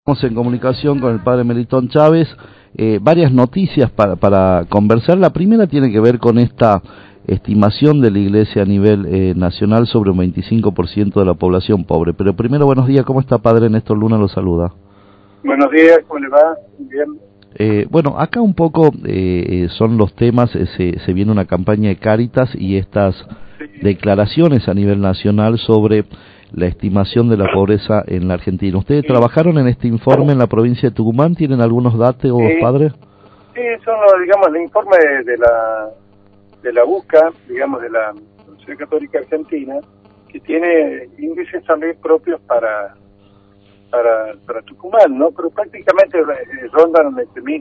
Estamos en comunicación con el padre Melitón Chávez, varias noticias para conversar. La primera tiene que ver con esta estimación de la Iglesia a nivel nacional sobre un 25% de la población pobre. Pero primero, buenos días, ¿cómo está, padre? Néstor Luna lo saluda. Buenos días, ¿cómo le va? Bien. Bueno, acá un poco son los temas, se viene una campaña de Cáritas y estas declaraciones a nivel nacional sobre la estimación de la pobreza en la Argentina. ¿Ustedes trabajaron en este informe en la provincia de Tucumán? ¿Tienen algunos datos, padre? Sí, son, digamos, el informe de la UCA, digamos, de la Universidad Católica Argentina, que tiene índices también propios para Tucumán, ¿no? Pero prácticamente rondan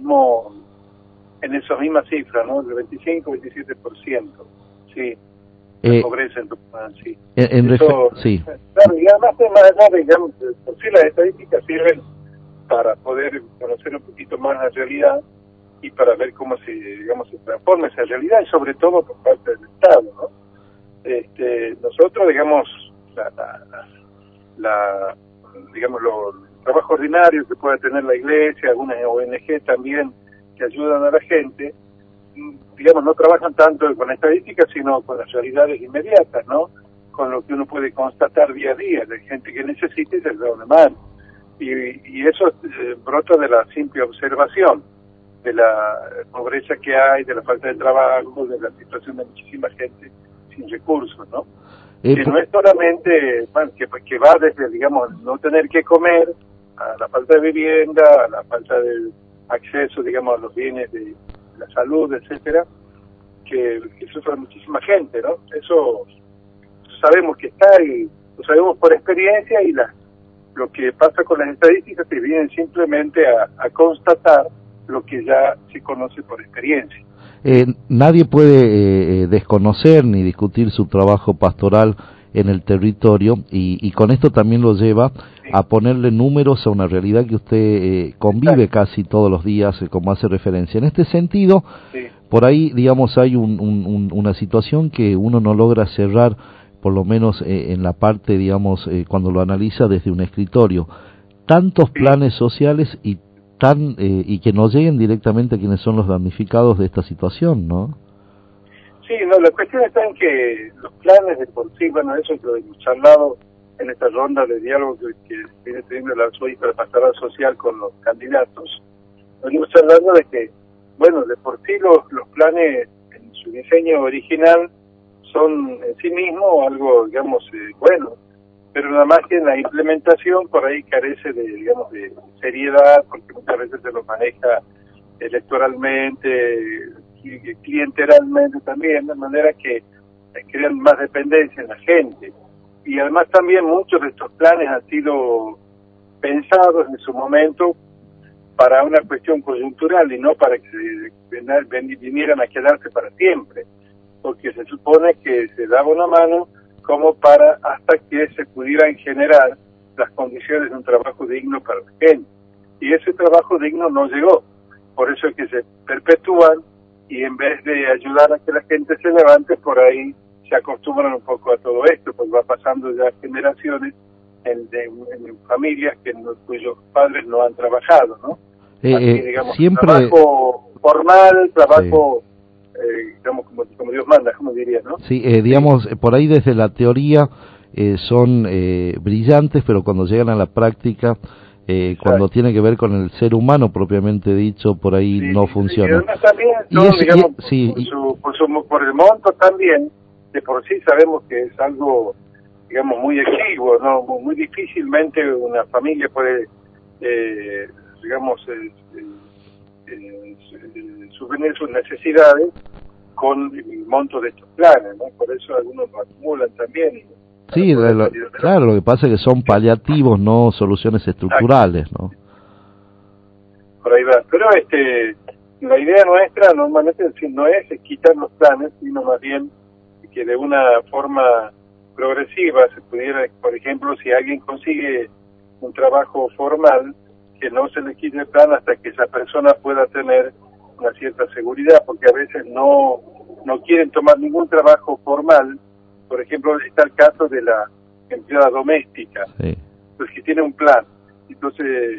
en esas mismas cifras, ¿no? Del 25-27%, sí. La pobreza en Tucumán, sí. Sí. Claro, y además, más allá, digamos, por sí las estadísticas sirven para poder conocer un poquito más la realidad y para ver cómo se transforma esa realidad, y sobre todo por parte del Estado, ¿no? Nosotros, digamos, digamos, el trabajo ordinario que pueda tener la Iglesia, algunas ONG también que ayudan a la gente, digamos, no trabajan tanto con estadísticas, sino con las realidades inmediatas, ¿no? Con lo que uno puede constatar día a día, de gente que necesita y se le da una mano. Y eso brota de la simple observación de la pobreza que hay, de la falta de trabajo, de la situación de muchísima gente sin recursos, ¿no? Que no es solamente, bueno, que va desde, digamos, no tener que comer, a la falta de vivienda, a la falta de acceso, digamos, a los bienes de la salud, etcétera, que sufre muchísima gente, ¿no? Eso sabemos que está y lo sabemos por experiencia, y lo que pasa con las estadísticas que vienen simplemente a constatar lo que ya se conoce por experiencia. Nadie puede desconocer ni discutir su trabajo pastoral en el territorio, y con esto también lo lleva a ponerle números a una realidad que usted convive casi todos los días, como hace referencia. En este sentido, por ahí, digamos, hay una situación que uno no logra cerrar, por lo menos en la parte, digamos, cuando lo analiza desde un escritorio. Tantos planes sociales y que no lleguen directamente a quienes son los damnificados de esta situación, ¿no? Sí, no, la cuestión está en que los planes de por sí, bueno, eso es lo hemos charlado en esta ronda de diálogo que viene teniendo la Arzobispo de Pastoral Social con los candidatos. Venimos hablando de que, bueno, de por sí los planes en su diseño original son en sí mismos algo, digamos, bueno, pero nada más que en la implementación por ahí carece de, digamos, de seriedad, porque muchas veces se lo maneja electoralmente, clientelarmente también, de manera que crean más dependencia en la gente. Y además también muchos de estos planes han sido pensados en su momento para una cuestión coyuntural y no para que vinieran a quedarse para siempre, porque se supone que se daba una mano como para hasta que se pudieran generar las condiciones de un trabajo digno para la gente. Y ese trabajo digno no llegó. Por eso es que se perpetúan, y en vez de ayudar a que la gente se levante, por ahí se acostumbran un poco a todo esto, pues va pasando ya generaciones en familias cuyos padres no han trabajado, ¿no? Así, digamos, siempre... trabajo formal, trabajo... digamos, como Dios manda, como diría, ¿no? Sí, digamos, por ahí desde la teoría son brillantes, pero cuando llegan a la práctica, cuando tiene que ver con el ser humano propiamente dicho, por ahí no funciona. Y además también, por el monto también, de por sí sabemos que es algo, digamos, muy exiguo, ¿no? Muy difícilmente una familia puede, digamos, suplir sus necesidades con el monto de estos planes, ¿no? Por eso algunos lo acumulan también. Sí, claro, lo que pasa es que son paliativos, no soluciones estructurales, ¿no? Por ahí va. Pero la idea nuestra normalmente no es quitar los planes, sino más bien que de una forma progresiva se pudiera, por ejemplo, si alguien consigue un trabajo formal, que no se le quite el plan hasta que esa persona pueda tener una cierta seguridad, porque a veces no quieren tomar ningún trabajo formal. Por ejemplo, está el caso de la empleada doméstica, pues que tiene un plan, entonces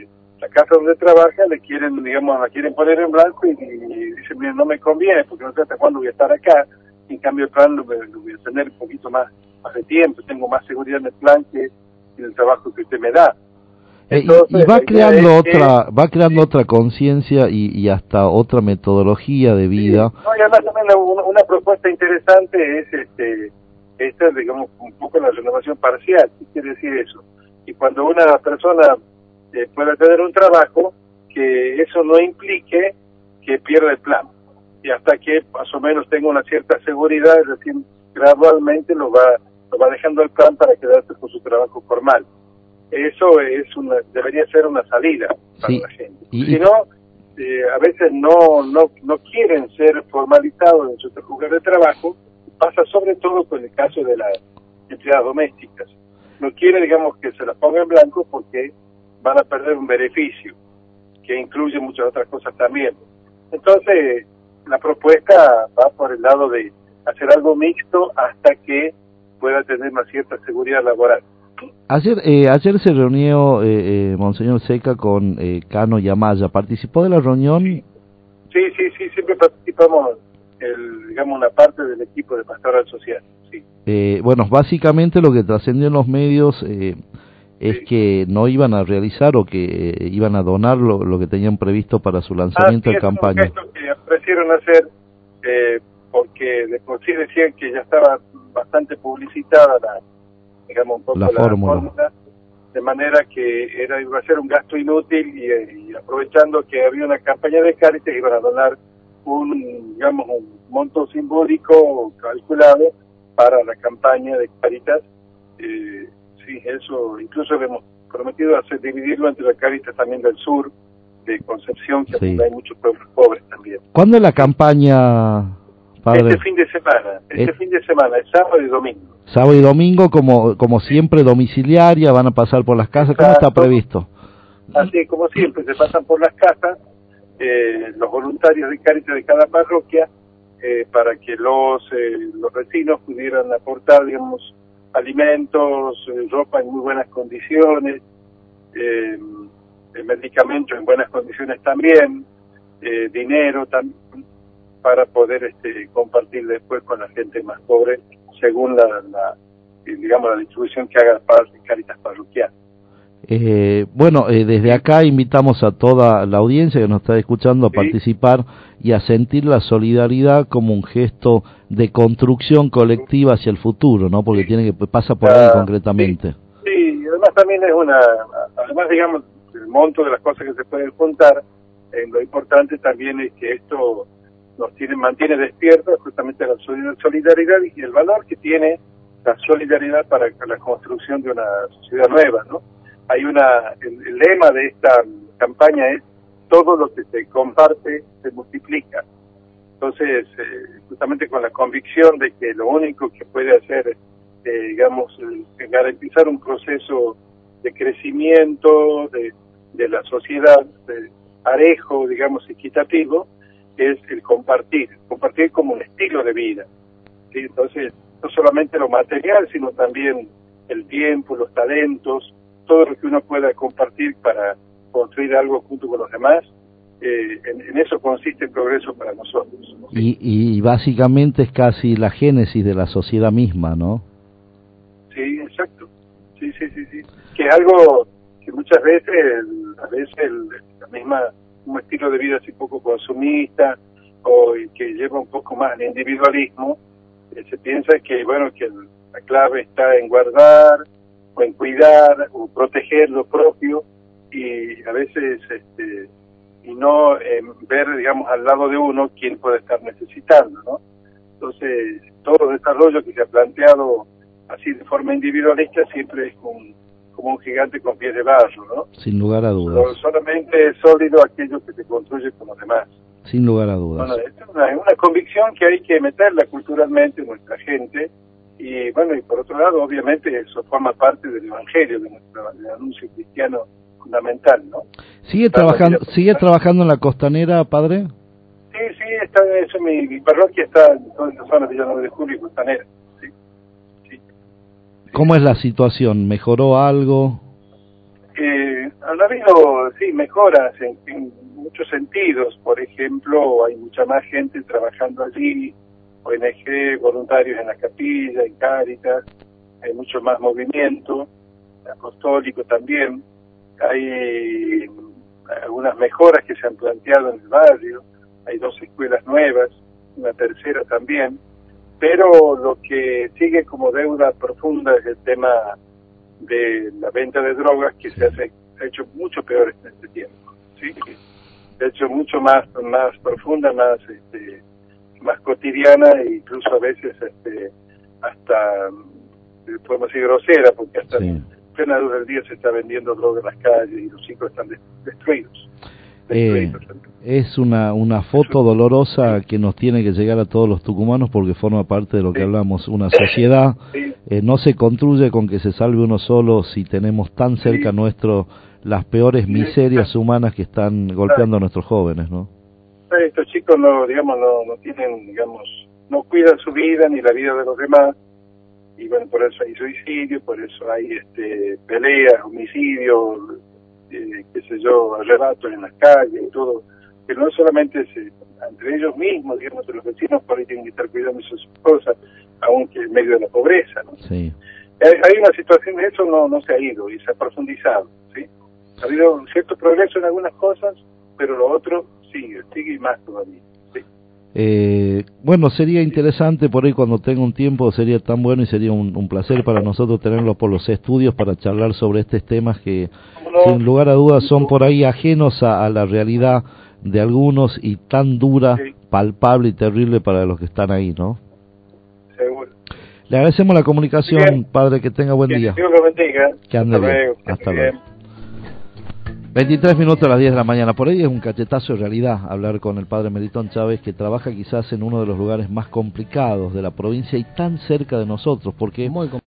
casa donde trabaja le quieren, digamos, la quieren poner en blanco y dicen, mira, no me conviene porque no sé hasta cuándo voy a estar acá. En cambio, el plan lo voy a tener un poquito más de tiempo, tengo más seguridad en el plan que en el trabajo que usted me da. Entonces, y va creando otra conciencia y hasta otra metodología de vida. Sí. No, y además también una propuesta interesante es esta, digamos, un poco la renovación parcial. ¿Qué quiere decir eso? Y cuando una persona pueda tener un trabajo, que eso no implique que pierda el plan. Y hasta que más o menos tenga una cierta seguridad, es decir, gradualmente lo va dejando el plan para quedarse con su trabajo formal. Eso debería ser una salida para la gente. Si no, a veces no quieren ser formalizados en su lugar de trabajo. Pasa sobre todo con el caso de las empleadas domésticas. No quiere, digamos, que se las ponga en blanco porque van a perder un beneficio que incluye muchas otras cosas también. Entonces, la propuesta va por el lado de hacer algo mixto hasta que pueda tener una cierta seguridad laboral. Ayer se reunió Monseñor Seca con Cano y Amaya. ¿Participó de la reunión? Sí, siempre participamos, digamos, una parte del equipo de Pastoral Social. Sí. Bueno, básicamente lo que trascendió en los medios es que no iban a realizar o que iban a donar lo que tenían previsto para su lanzamiento de campaña. Es lo que ofrecieron hacer, porque de por sí decían que ya estaba bastante publicitada digamos, un poco la fórmula, de manera que iba a ser un gasto inútil y aprovechando que había una campaña de Cáritas, iban a donar un monto simbólico calculado para la campaña de Cáritas. Sí, eso, incluso hemos prometido dividirlo entre la Cáritas también del sur, de Concepción, que sí. Hay muchos pueblos pobres también. ¿Cuándo es la campaña, padre? Este fin de semana, es sábado y domingo. Sábado y domingo, como siempre, domiciliaria, van a pasar por las casas. ¿Cómo está previsto? Así, como siempre, se pasan por las casas, los voluntarios de Cáritas de cada parroquia, para que los vecinos pudieran aportar, digamos, alimentos, ropa en muy buenas condiciones, medicamentos en buenas condiciones también, dinero también, para poder compartir después con la gente más pobre, según la distribución que haga Cáritas parroquial. Desde acá invitamos a toda la audiencia que nos está escuchando a participar y a sentir la solidaridad como un gesto de construcción colectiva hacia el futuro, ¿no? Porque pasa por ahí concretamente. Sí, y además también además, digamos, el monto de las cosas que se pueden juntar, lo importante también es que esto mantiene despiertos justamente la solidaridad y el valor que tiene la solidaridad para la construcción de una sociedad nueva, ¿no? Hay el lema de esta campaña es: todo lo que se comparte se multiplica. Entonces, justamente con la convicción de que lo único que puede hacer, garantizar un proceso de crecimiento de la sociedad parejo, digamos, equitativo, es el compartir como un estilo de vida. ¿Sí? Entonces, no solamente lo material, sino también el tiempo, los talentos, todo lo que uno pueda compartir para construir algo junto con los demás. En eso consiste el progreso para nosotros. Y básicamente es casi la génesis de la sociedad misma, ¿no? Sí, exacto. Sí. Que es algo que muchas veces, un estilo de vida así poco consumista, o que lleva un poco más al individualismo, se piensa que la clave está en guardar, o en cuidar, o proteger lo propio, y a veces y no ver, digamos, al lado de uno quién puede estar necesitando, ¿no? Entonces, todo desarrollo que se ha planteado así de forma individualista siempre es como un gigante con pies de barro, ¿no? Sin lugar a dudas. Solamente es sólido aquello que se construye con los demás. Sin lugar a dudas. Bueno, esta es una convicción que hay que meterla culturalmente en nuestra gente, y por otro lado, obviamente, eso forma parte del evangelio, del anuncio cristiano fundamental, ¿no? ¿Sigue trabajando en la Costanera, padre? Sí, mi parroquia está en toda esa zona de Villa 9 de Julio y Costanera. Sí. ¿Cómo es la situación? ¿Mejoró algo? Han habido, sí, mejoras en muchos sentidos. Por ejemplo, hay mucha más gente trabajando allí, ONG, voluntarios en la capilla, en Cáritas, hay mucho más movimiento, apostólico también. Hay algunas mejoras que se han planteado en el barrio, hay 2 escuelas nuevas, una tercera también, pero lo que sigue como deuda profunda es el tema de la venta de drogas, que se ha hecho mucho peor en este tiempo, ¿sí? Se ha hecho mucho más profunda, más cotidiana, e incluso a veces hasta podemos decir grosera, porque hasta en plena luz del día se está vendiendo droga en las calles y los chicos están destruidos. Es una foto dolorosa que nos tiene que llegar a todos los tucumanos, porque forma parte de lo que hablamos. Una sociedad no se construye con que se salve uno solo si tenemos tan cerca nuestro las peores miserias humanas que están golpeando a nuestros jóvenes, ¿no? Estos chicos no tienen, no cuidan su vida ni la vida de los demás, y bueno, por eso hay suicidio, por eso hay peleas, homicidios, qué sé yo, arrebatos en las calles y todo, que no solamente entre ellos mismos, de los vecinos, por ahí tienen que estar cuidando sus cosas, aunque en medio de la pobreza, ¿no? Sí. Hay una situación de eso, no se ha ido y se ha profundizado, ¿sí? Ha habido un cierto progreso en algunas cosas, pero lo otro sigue y más todavía, ¿sí? Bueno, sería interesante por ahí cuando tenga un tiempo, sería tan bueno y sería un placer para nosotros tenerlo por los estudios para charlar sobre estos temas que sin lugar a dudas son por ahí ajenos a la realidad de algunos y tan dura, palpable y terrible para los que están ahí, ¿no? Seguro. Le agradecemos la comunicación, padre, que tenga buen día. Dios lo bendiga. Que ande bien. Hasta luego. 23 minutos a las 10 de la mañana. Por ahí es un cachetazo de realidad hablar con el padre Melitón Chávez, que trabaja quizás en uno de los lugares más complicados de la provincia y tan cerca de nosotros, porque